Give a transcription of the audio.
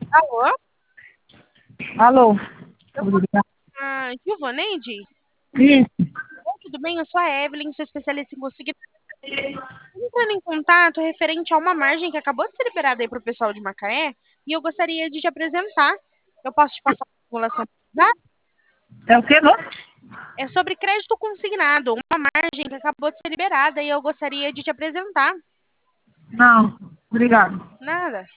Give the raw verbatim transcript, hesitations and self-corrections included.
Alô? Alô? Eu falo com a Gilvaneide? Isso. Oi, tudo bem? Eu sou a Evelyn, sou especialista em conseguir entrando em contato referente a uma margem que acabou de ser liberada aí para o pessoal de Macaé e eu gostaria de te apresentar. Eu posso te passar a simulação? Tá? É o quê, moço? É sobre crédito consignado, uma margem que acabou de ser liberada e eu gostaria de te apresentar. Não, obrigado. Nada.